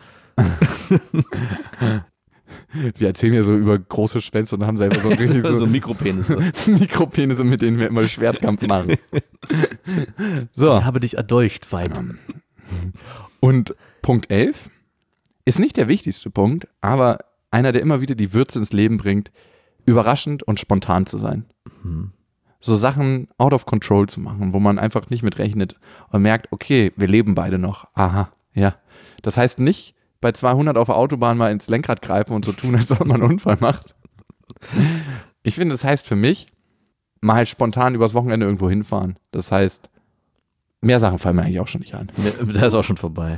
Wir erzählen ja so über große Schwänze und haben selber so richtig so so Mikropenis. Ne? Mikropenisse, mit denen wir immer Schwertkampf machen. So. Ich habe dich erdolcht, Weib. Und Punkt elf ist nicht der wichtigste Punkt, aber einer, der immer wieder die Würze ins Leben bringt, überraschend und spontan zu sein. Mhm. So Sachen out of control zu machen, wo man einfach nicht mit rechnet und merkt, okay, wir leben beide noch. Aha, ja. Das heißt nicht bei zweihundert auf der Autobahn mal ins Lenkrad greifen und so tun, als ob man einen Unfall macht. Ich finde, das heißt für mich, mal spontan übers Wochenende irgendwo hinfahren. Das heißt, mehr Sachen fallen mir eigentlich auch schon nicht ein. Der ist auch schon vorbei.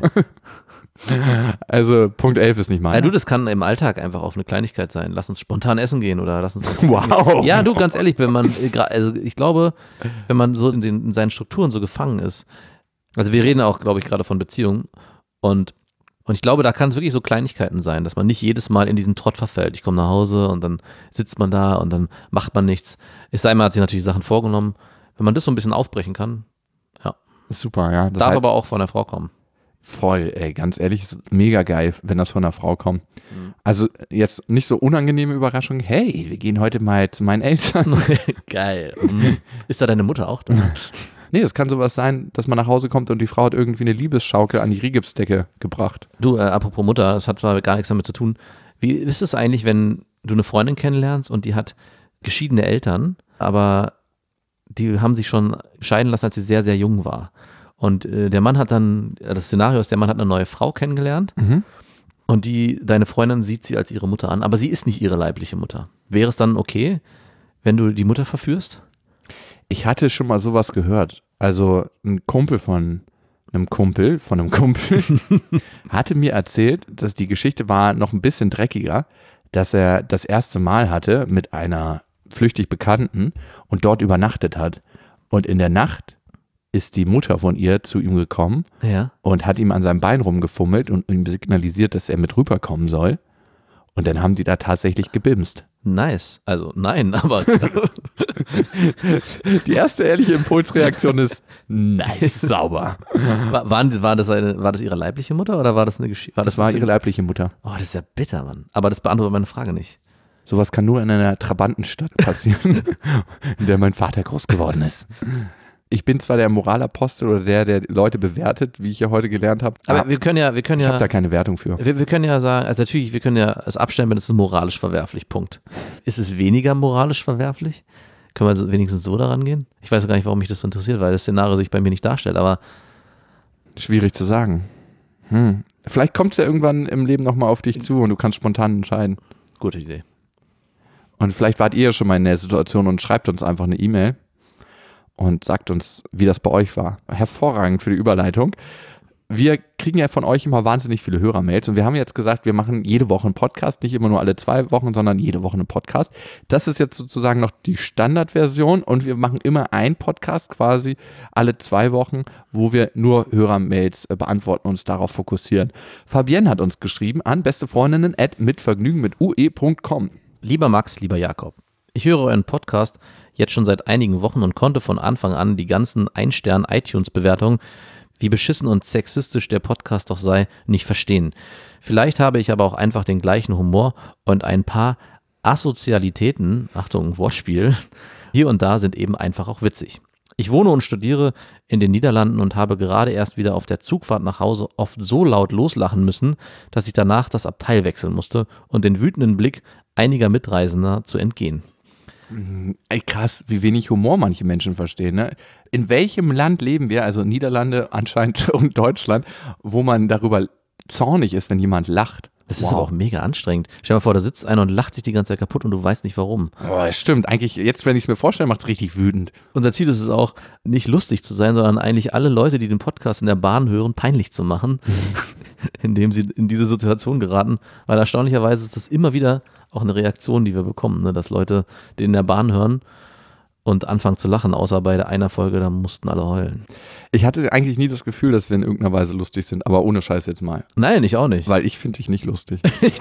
Also Punkt elf ist nicht Ja, meiner. du, das kann im Alltag einfach auch eine Kleinigkeit sein. Lass uns spontan essen gehen oder lass uns. Wow. Ja, du, ganz ehrlich, wenn man, äh, gra- also ich glaube, wenn man so in, den, in seinen Strukturen so gefangen ist, also wir reden auch, glaube ich, gerade von Beziehungen und, und ich glaube, da kann es wirklich so Kleinigkeiten sein, dass man nicht jedes Mal in diesen Trott verfällt. Ich komme nach Hause und dann sitzt man da und dann macht man nichts. Es sei mal, hat sich natürlich Sachen vorgenommen. Wenn man das so ein bisschen aufbrechen kann, Super, ja. Das darf heißt, aber auch von der Frau kommen. voll, ey, ganz ehrlich, ist mega geil, wenn das von einer Frau kommt. Mhm. Also jetzt nicht so unangenehme Überraschung, hey, wir gehen heute mal zu meinen Eltern. Geil. Mhm. Ist da deine Mutter auch da? Nee, es kann sowas sein, dass man nach Hause kommt und die Frau hat irgendwie eine Liebesschaukel an die Rigipsdecke gebracht. Du, äh, apropos Mutter, das hat zwar gar nichts damit zu tun. Wie ist es eigentlich, wenn du eine Freundin kennenlernst und die hat geschiedene Eltern, aber die haben sich schon scheiden lassen, als sie sehr, sehr jung war. Und äh, der Mann hat dann, äh, das Szenario ist, der Mann hat eine neue Frau kennengelernt Mhm. und die, deine Freundin sieht sie als ihre Mutter an, aber sie ist nicht ihre leibliche Mutter. Wäre es dann okay, wenn du die Mutter verführst? Ich hatte schon mal sowas gehört. Also ein Kumpel von einem Kumpel, von einem Kumpel, hatte mir erzählt, dass die Geschichte war noch ein bisschen dreckiger, dass er das erste Mal hatte mit einer flüchtig Bekannten und dort übernachtet hat. Und in der Nacht ist die Mutter von ihr zu ihm gekommen Ja. und hat ihm an seinem Bein rumgefummelt und ihm signalisiert, dass er mit rüberkommen soll. Und dann haben die da tatsächlich gebimst. Nice. Also nein, aber Die erste ehrliche Impulsreaktion ist, nice, sauber. war, waren, war, das eine, war das ihre leibliche Mutter oder war das eine Geschichte? Das war ihre leibliche Mutter. Oh, das ist ja bitter, Mann. Aber das beantwortet meine Frage nicht. Sowas kann nur in einer Trabantenstadt passieren, in der mein Vater groß geworden ist. Ich bin zwar der Moralapostel oder der, der Leute bewertet, wie ich ja heute gelernt habe, Aber aber wir können ja, wir können ich ja, habe da keine Wertung für. wir, wir können ja sagen, also natürlich, wir können ja es abstellen, wenn es ist moralisch verwerflich, Punkt. Ist es weniger moralisch verwerflich? Können wir so, wenigstens so daran gehen? Ich weiß gar nicht, warum mich das so interessiert, weil das Szenario sich bei mir nicht darstellt, aber Schwierig zu sagen. Hm. Vielleicht kommt es ja irgendwann im Leben nochmal auf dich zu und du kannst spontan entscheiden. gute Idee. Und vielleicht wart ihr schon mal in der Situation und schreibt uns einfach eine E-Mail und sagt uns, wie das bei euch war. Hervorragend für die Überleitung. Wir kriegen ja von euch immer wahnsinnig viele Hörermails und wir haben jetzt gesagt, wir machen jede Woche einen Podcast, nicht immer nur alle zwei Wochen, sondern jede Woche einen Podcast. Das ist jetzt sozusagen noch die Standardversion und wir machen immer einen Podcast quasi alle zwei Wochen, wo wir nur Hörermails äh, beantworten und uns darauf fokussieren. Fabienne hat uns geschrieben an bestefreundinnen at mitvergnügen mit ue punkt com. Lieber Max, lieber Jakob, ich höre euren Podcast jetzt schon seit einigen Wochen und konnte von Anfang an die ganzen Ein-Stern-iTunes-Bewertungen, wie beschissen und sexistisch der Podcast doch sei, nicht verstehen. Vielleicht habe ich aber auch einfach den gleichen Humor und ein paar Asozialitäten, Achtung, Wortspiel, hier und da sind eben einfach auch witzig. Ich wohne und studiere in den Niederlanden und habe gerade erst wieder auf der Zugfahrt nach Hause oft so laut loslachen müssen, dass ich danach das Abteil wechseln musste und den wütenden Blick einiger Mitreisender zu entgehen. Ey, krass, wie wenig Humor manche Menschen verstehen. Ne? In welchem Land leben wir, also Niederlande anscheinend und Deutschland, wo man darüber zornig ist, wenn jemand lacht? Das Wow. ist aber auch mega anstrengend. Stell dir mal vor, da sitzt einer und lacht sich die ganze Zeit kaputt und du weißt nicht warum. Oh, das stimmt. Eigentlich, jetzt, wenn ich es mir vorstelle, macht es richtig wütend. Unser Ziel ist es auch, nicht lustig zu sein, sondern eigentlich alle Leute, die den Podcast in der Bahn hören, peinlich zu machen, indem sie in diese Situation geraten. Weil erstaunlicherweise ist das immer wieder auch eine Reaktion, die wir bekommen, ne? Dass Leute den in der Bahn hören und anfangen zu lachen, außer bei einer Folge, da mussten alle heulen. Ich hatte eigentlich nie das Gefühl, dass wir in irgendeiner Weise lustig sind, aber ohne Scheiß jetzt mal. Nein, ich auch nicht. Weil ich finde dich nicht lustig.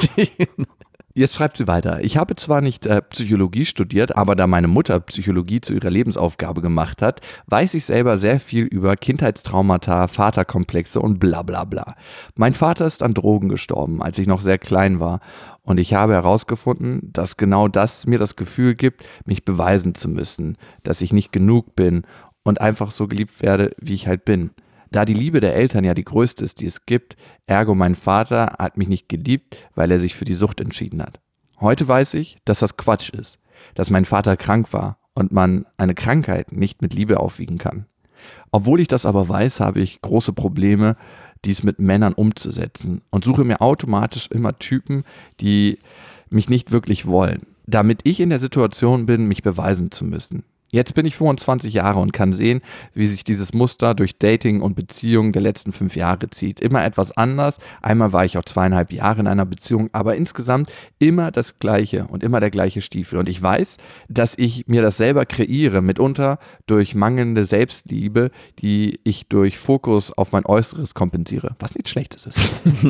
Jetzt schreibt sie weiter. Ich habe zwar nicht äh, Psychologie studiert, aber da meine Mutter Psychologie zu ihrer Lebensaufgabe gemacht hat, weiß ich selber sehr viel über Kindheitstraumata, Vaterkomplexe und bla bla bla. Mein Vater ist an Drogen gestorben, als ich noch sehr klein war. Und ich habe herausgefunden, dass genau das mir das Gefühl gibt, mich beweisen zu müssen, dass ich nicht genug bin und einfach so geliebt werde, wie ich halt bin. Da die Liebe der Eltern ja die größte ist, die es gibt, ergo mein Vater hat mich nicht geliebt, weil er sich für die Sucht entschieden hat. Heute weiß ich, dass das Quatsch ist, dass mein Vater krank war und man eine Krankheit nicht mit Liebe aufwiegen kann. Obwohl ich das aber weiß, habe ich große Probleme, dies mit Männern umzusetzen und suche mir automatisch immer Typen, die mich nicht wirklich wollen, damit ich in der Situation bin, mich beweisen zu müssen. Jetzt bin ich fünfundzwanzig Jahre und kann sehen, wie sich dieses Muster durch Dating und Beziehungen der letzten fünf Jahre zieht. Immer etwas anders. Einmal war ich auch zweieinhalb Jahre in einer Beziehung, aber insgesamt immer das Gleiche und immer der gleiche Stiefel. Und ich weiß, dass ich mir das selber kreiere, mitunter durch mangelnde Selbstliebe, die ich durch Fokus auf mein Äußeres kompensiere, was nichts Schlechtes ist.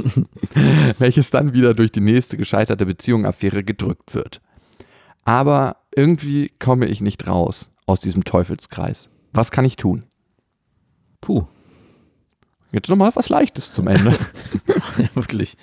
Welches dann wieder durch die nächste gescheiterte Beziehung-Affäre gedrückt wird. Aber irgendwie komme ich nicht raus aus diesem Teufelskreis. Was kann ich tun? Puh. Jetzt nochmal was Leichtes zum Ende. Ja, wirklich.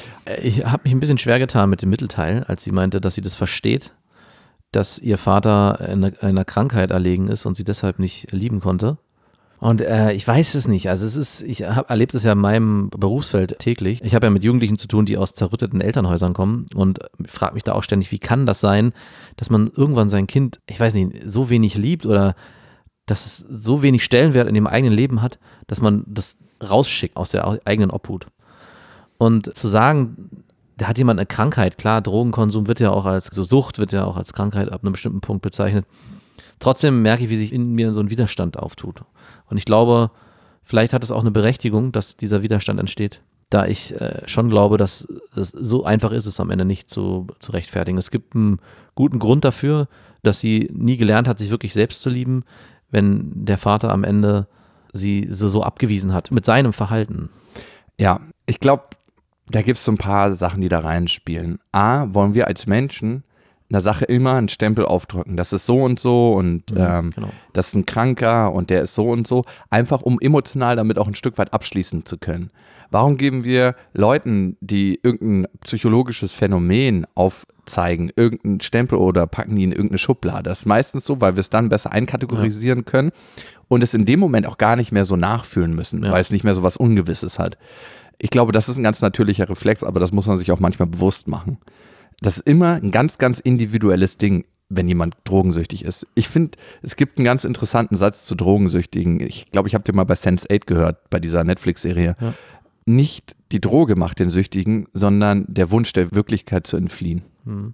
Ich habe mich ein bisschen schwer getan mit dem Mittelteil, als sie meinte, dass sie das versteht, dass ihr Vater einer, einer Krankheit erlegen ist und sie deshalb nicht lieben konnte. Und äh, ich weiß es nicht. Also es ist, ich habe erlebt es ja in meinem Berufsfeld täglich. Ich habe ja mit Jugendlichen zu tun, die aus zerrütteten Elternhäusern kommen und frage mich da auch ständig, wie kann das sein, dass man irgendwann sein Kind, ich weiß nicht, so wenig liebt oder dass es so wenig Stellenwert in dem eigenen Leben hat, dass man das rausschickt aus der eigenen Obhut. Und zu sagen, da hat jemand eine Krankheit, klar, Drogenkonsum wird ja auch als, so Sucht wird ja auch als Krankheit ab einem bestimmten Punkt bezeichnet. Trotzdem merke ich, wie sich in mir so ein Widerstand auftut. Und ich glaube, vielleicht hat es auch eine Berechtigung, dass dieser Widerstand entsteht, da ich äh, schon glaube, dass es so einfach ist, es am Ende nicht zu, zu rechtfertigen. Es gibt einen guten Grund dafür, dass sie nie gelernt hat, sich wirklich selbst zu lieben, wenn der Vater am Ende sie so, so abgewiesen hat mit seinem Verhalten. Ja, ich glaube, da gibt es so ein paar Sachen, die da reinspielen. A, wollen wir als Menschen einer Sache immer einen Stempel aufdrücken. Das ist so und so und Mhm, ähm, genau. das ist ein Kranker und der ist so und so. Einfach um emotional damit auch ein Stück weit abschließen zu können. Warum geben wir Leuten, die irgendein psychologisches Phänomen aufzeigen, irgendeinen Stempel oder packen die in irgendeine Schublade? Das ist meistens so, weil wir es dann besser einkategorisieren können und es in dem Moment auch gar nicht mehr so nachfühlen müssen, Ja. weil es nicht mehr so was Ungewisses hat. Ich glaube, das ist ein ganz natürlicher Reflex, aber das muss man sich auch manchmal bewusst machen. Das ist immer ein ganz, ganz individuelles Ding, wenn jemand drogensüchtig ist. Ich finde, es gibt einen ganz interessanten Satz zu Drogensüchtigen. Ich glaube, ich habe den mal bei Sense eight gehört, bei dieser Netflix-Serie. Ja. Nicht die Droge macht den Süchtigen, sondern der Wunsch der Wirklichkeit zu entfliehen. Mhm.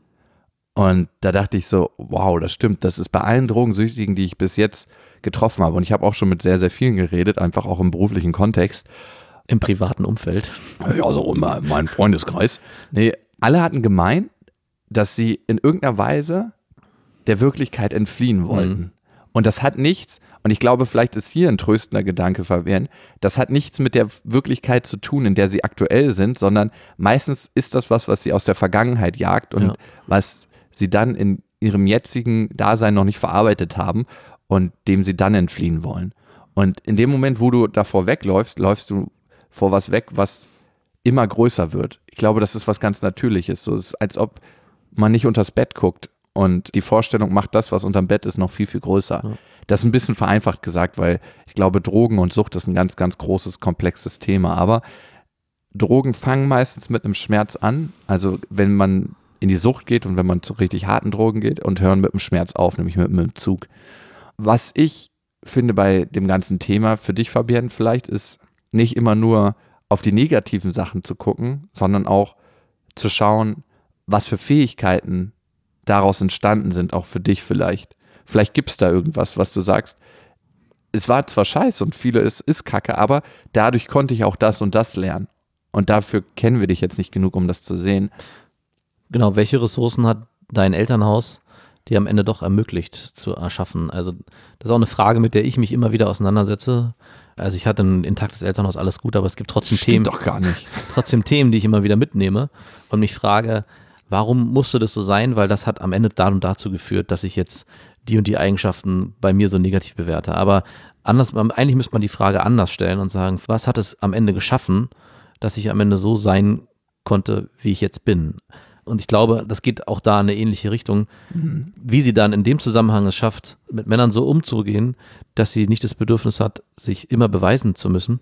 Und da dachte ich so, wow, das stimmt. Das ist bei allen Drogensüchtigen, die ich bis jetzt getroffen habe. Und ich habe auch schon mit sehr, sehr vielen geredet, einfach auch im beruflichen Kontext. Im privaten Umfeld. Ja, so in meinem Freundeskreis. Nee, alle hatten gemeint, dass sie in irgendeiner Weise der Wirklichkeit entfliehen wollten. Mhm. Und das hat nichts, und ich glaube, vielleicht ist hier ein tröstender Gedanke verwehren, das hat nichts mit der Wirklichkeit zu tun, in der sie aktuell sind, sondern meistens ist das was, was sie aus der Vergangenheit jagt und Ja. was sie dann in ihrem jetzigen Dasein noch nicht verarbeitet haben und dem sie dann entfliehen wollen. Und in dem Moment, wo du davor wegläufst, läufst du vor was weg, was immer größer wird. Ich glaube, das ist was ganz Natürliches. So, es ist, als ob man nicht unters Bett guckt Und die Vorstellung macht das, was unterm Bett ist, noch viel, viel größer. Ja. Das ist ein bisschen vereinfacht gesagt, weil ich glaube, Drogen und Sucht ist ein ganz, ganz großes, komplexes Thema. Aber Drogen fangen meistens mit einem Schmerz an. Also wenn man in die Sucht geht und wenn man zu richtig harten Drogen geht und hören mit dem Schmerz auf, nämlich mit, mit dem Zug. Was ich finde bei dem ganzen Thema, für dich, Fabienne, vielleicht, ist nicht immer nur auf die negativen Sachen zu gucken, sondern auch zu schauen, was für Fähigkeiten daraus entstanden sind, auch für dich vielleicht. Vielleicht gibt es da irgendwas, was du sagst, es war zwar scheiße und viele ist, ist kacke, aber dadurch konnte ich auch das und das lernen. Und dafür kennen wir dich jetzt nicht genug, um das zu sehen. Genau, welche Ressourcen hat dein Elternhaus dir am Ende doch ermöglicht zu erschaffen? Also das ist auch eine Frage, mit der ich mich immer wieder auseinandersetze. Also ich hatte ein intaktes Elternhaus, alles gut, aber es gibt trotzdem Stimmt Themen, doch gar nicht. trotzdem Themen, die ich immer wieder mitnehme und mich frage, warum musste das so sein? Weil das hat am Ende da und dazu geführt, dass ich jetzt die und die Eigenschaften bei mir so negativ bewerte. Aber anders, eigentlich müsste man die Frage anders stellen und sagen, was hat es am Ende geschaffen, dass ich am Ende so sein konnte, wie ich jetzt bin? Und ich glaube, das geht auch da in eine ähnliche Richtung, mhm. wie sie dann in dem Zusammenhang es schafft, mit Männern so umzugehen, dass sie nicht das Bedürfnis hat, sich immer beweisen zu müssen.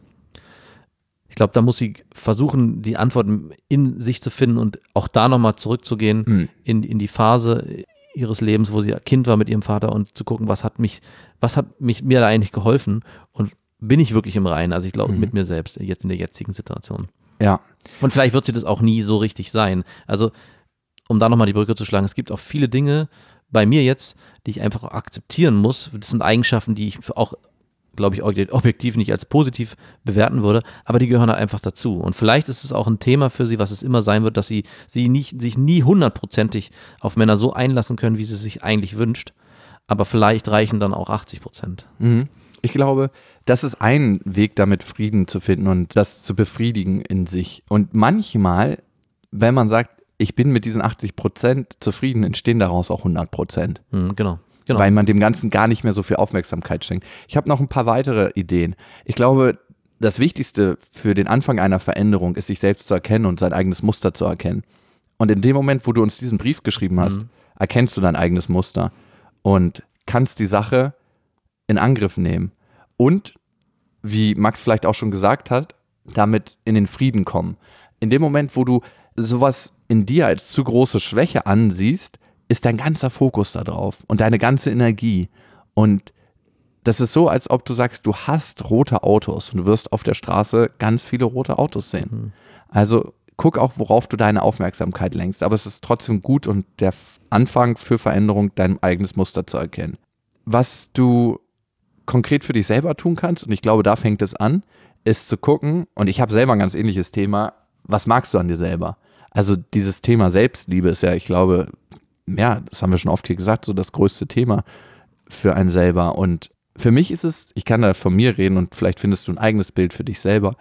Ich glaube, da muss sie versuchen, die Antworten in sich zu finden und auch da nochmal zurückzugehen mhm. in, in die Phase ihres Lebens, wo sie Kind war mit ihrem Vater und zu gucken, was hat mich, was hat mich mir da eigentlich geholfen und bin ich wirklich im Reinen? Also ich glaube, mhm. mit mir selbst jetzt in der jetzigen Situation. Ja. Und vielleicht wird sie das auch nie so richtig sein. Also, um da nochmal die Brücke zu schlagen, es gibt auch viele Dinge bei mir jetzt, die ich einfach akzeptieren muss. Das sind Eigenschaften, die ich auch, glaube ich, objektiv nicht als positiv bewerten würde, aber die gehören halt einfach dazu. Und vielleicht ist es auch ein Thema für sie, was es immer sein wird, dass sie, sie nicht, sich nie hundertprozentig auf Männer so einlassen können, wie sie sich eigentlich wünscht. Aber vielleicht reichen dann auch achtzig Prozent. Mhm. Ich glaube, das ist ein Weg, damit Frieden zu finden und das zu befriedigen in sich. Und manchmal, wenn man sagt, ich bin mit diesen achtzig Prozent zufrieden, entstehen daraus auch hundert Prozent. Mhm, genau, genau. Weil man dem Ganzen gar nicht mehr so viel Aufmerksamkeit schenkt. Ich habe noch ein paar weitere Ideen. Ich glaube, das Wichtigste für den Anfang einer Veränderung ist, sich selbst zu erkennen und sein eigenes Muster zu erkennen. Und in dem Moment, wo du uns diesen Brief geschrieben hast, mhm. erkennst du dein eigenes Muster und kannst die Sache in Angriff nehmen und, wie Max vielleicht auch schon gesagt hat, damit in den Frieden kommen. In dem Moment, wo du sowas in dir als zu große Schwäche ansiehst, ist dein ganzer Fokus da drauf und deine ganze Energie. Und das ist so, als ob du sagst, du hast rote Autos und du wirst auf der Straße ganz viele rote Autos sehen. Mhm. Also guck auch, worauf du deine Aufmerksamkeit lenkst. Aber es ist trotzdem gut und der Anfang für Veränderung, dein eigenes Muster zu erkennen. Was du konkret für dich selber tun kannst, und ich glaube, da fängt es an, ist zu gucken, und ich habe selber ein ganz ähnliches Thema, was magst du an dir selber? Also dieses Thema Selbstliebe ist ja, ich glaube, ja, das haben wir schon oft hier gesagt, so das größte Thema für einen selber. Und für mich ist es, ich kann da von mir reden und vielleicht findest du ein eigenes Bild für dich selber.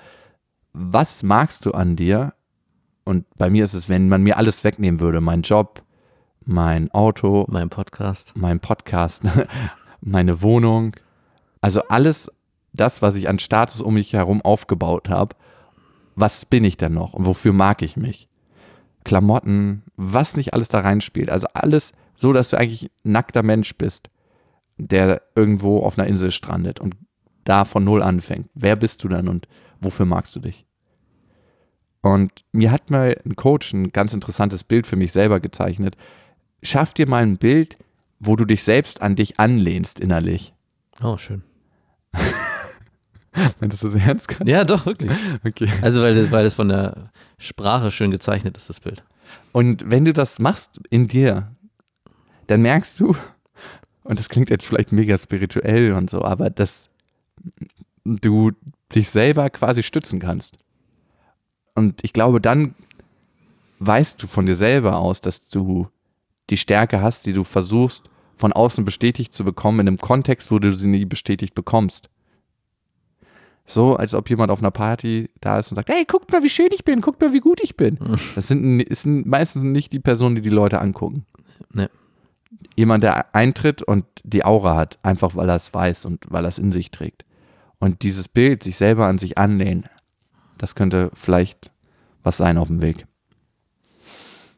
Was magst du an dir? Und bei mir ist es, wenn man mir alles wegnehmen würde, mein Job, mein Auto, mein Podcast, mein Podcast, meine Wohnung, also alles das, was ich an Status um mich herum aufgebaut habe, was bin ich denn noch und wofür mag ich mich? Klamotten, was nicht alles da reinspielt, also alles so, dass du eigentlich ein nackter Mensch bist, der irgendwo auf einer Insel strandet und da von null anfängt. Wer bist du dann und wofür magst du dich? Und mir hat mal ein Coach ein ganz interessantes Bild für mich selber gezeichnet. Schaff dir mal ein Bild, wo du dich selbst an dich anlehnst innerlich. Oh, schön. Wenn das so sehr ernst kann. Ja, doch, wirklich. Okay. Also, weil das, weil das von der Sprache schön gezeichnet ist, das Bild. Und wenn du das machst in dir, dann merkst du, und das klingt jetzt vielleicht mega spirituell und so, aber dass du dich selber quasi stützen kannst. Und ich glaube, dann weißt du von dir selber aus, dass du die Stärke hast, die du versuchst, von außen bestätigt zu bekommen, in einem Kontext, wo du sie nie bestätigt bekommst. So, als ob jemand auf einer Party da ist und sagt, hey, guckt mal, wie schön ich bin, guckt mal, wie gut ich bin. Das sind, sind meistens nicht die Personen, die die Leute angucken. Nee. Jemand, der eintritt und die Aura hat, einfach weil er es weiß und weil er es in sich trägt. Und dieses Bild, sich selber an sich anlehnen, das könnte vielleicht was sein auf dem Weg.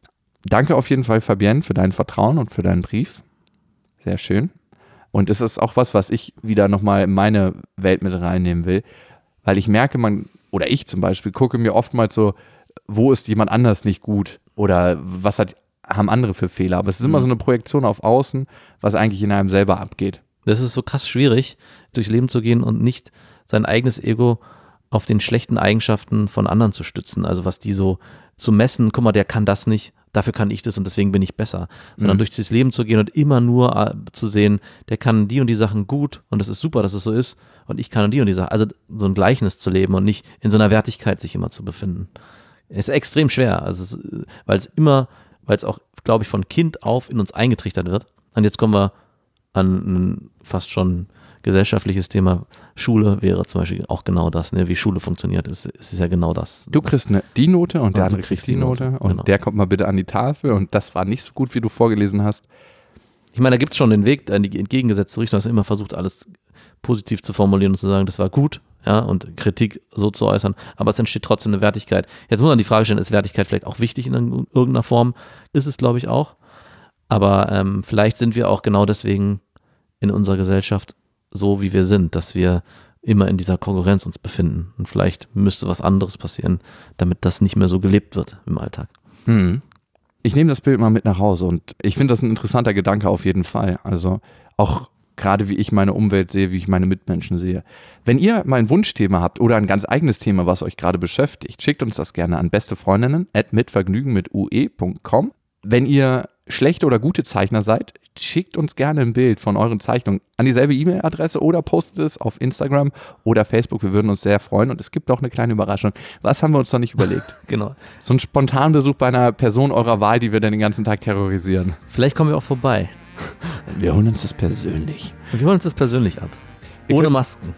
danke auf jeden Fall, Fabienne, für dein Vertrauen und für deinen Brief. Sehr schön. Und es ist auch was, was ich wieder nochmal in meine Welt mit reinnehmen will, weil ich merke, man, oder ich zum Beispiel, gucke mir oftmals so, wo ist jemand anders nicht gut oder was hat, haben andere für Fehler. Aber es ist immer so eine Projektion auf außen, was eigentlich in einem selber abgeht. Das ist so krass schwierig, durchs Leben zu gehen und nicht sein eigenes Ego auf den schlechten Eigenschaften von anderen zu stützen. Also was die so zu messen, guck mal, der kann das nicht, dafür kann ich das und deswegen bin ich besser. Sondern mhm. durch das Leben zu gehen und immer nur äh, zu sehen, der kann die und die Sachen gut und es ist super, dass es so ist und ich kann die und die Sachen. Also so ein Gleichnis zu leben und nicht in so einer Wertigkeit sich immer zu befinden. Ist extrem schwer, also weil es immer, weil es auch, glaube ich, von Kind auf in uns eingetrichtert wird. Und jetzt kommen wir an ein fast schon gesellschaftliches Thema. Schule wäre zum Beispiel auch genau das, ne? Wie Schule funktioniert, es ist, ist ja genau das. Du kriegst eine, die Note und der andere kriegt die Note, Note und genau. Der kommt mal bitte an die Tafel und das war nicht so gut, wie du vorgelesen hast. Ich meine, da gibt es schon den Weg in die entgegengesetzte Richtung, dass man immer versucht, alles positiv zu formulieren und zu sagen, das war gut, ja, und Kritik so zu äußern, aber es entsteht trotzdem eine Wertigkeit. Jetzt muss man die Frage stellen, ist Wertigkeit vielleicht auch wichtig in irgendeiner Form? Ist es, glaube ich, auch. Aber ähm, vielleicht sind wir auch genau deswegen in unserer Gesellschaft so, wie wir sind, dass wir immer in dieser Konkurrenz uns befinden. Und vielleicht müsste was anderes passieren, damit das nicht mehr so gelebt wird im Alltag. Hm. Ich nehme das Bild mal mit nach Hause und ich finde das ein interessanter Gedanke auf jeden Fall. Also auch gerade wie ich meine Umwelt sehe, wie ich meine Mitmenschen sehe. Wenn ihr mal ein Wunschthema habt oder ein ganz eigenes Thema, was euch gerade beschäftigt, schickt uns das gerne an bestefreundinnen at mitvergnügen mit ue punkt com. Wenn ihr schlechte oder gute Zeichner seid, schickt uns gerne ein Bild von euren Zeichnungen an dieselbe E-Mail-Adresse oder postet es auf Instagram oder Facebook. Wir würden uns sehr freuen und es gibt auch eine kleine Überraschung. Was haben wir uns noch nicht überlegt? Genau. So ein Spontanbesuch bei einer Person eurer Wahl, die wir dann den ganzen Tag terrorisieren. Vielleicht kommen wir auch vorbei. Wir holen uns das persönlich. Und wir holen uns das persönlich ab. Ohne Masken.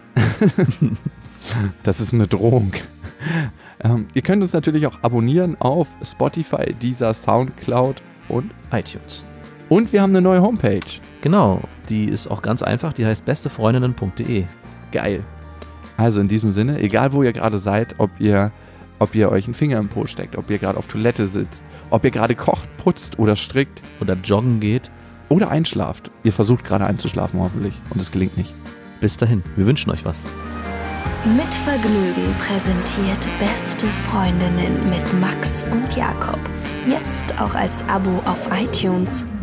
Das ist eine Drohung. Ähm, ihr könnt uns natürlich auch abonnieren auf Spotify, Deezer, Soundcloud und iTunes. Und wir haben eine neue Homepage. Genau, die ist auch ganz einfach, die heißt bestefreundinnen punkt de. Geil. Also in diesem Sinne, egal wo ihr gerade seid, ob ihr, ob ihr euch einen Finger im Po steckt, ob ihr gerade auf Toilette sitzt, ob ihr gerade kocht, putzt oder strickt. Oder joggen geht. Oder einschlaft. Ihr versucht gerade einzuschlafen hoffentlich und es gelingt nicht. Bis dahin, wir wünschen euch was. Mit Vergnügen präsentiert Beste Freundinnen mit Max und Jakob. Jetzt auch als Abo auf iTunes.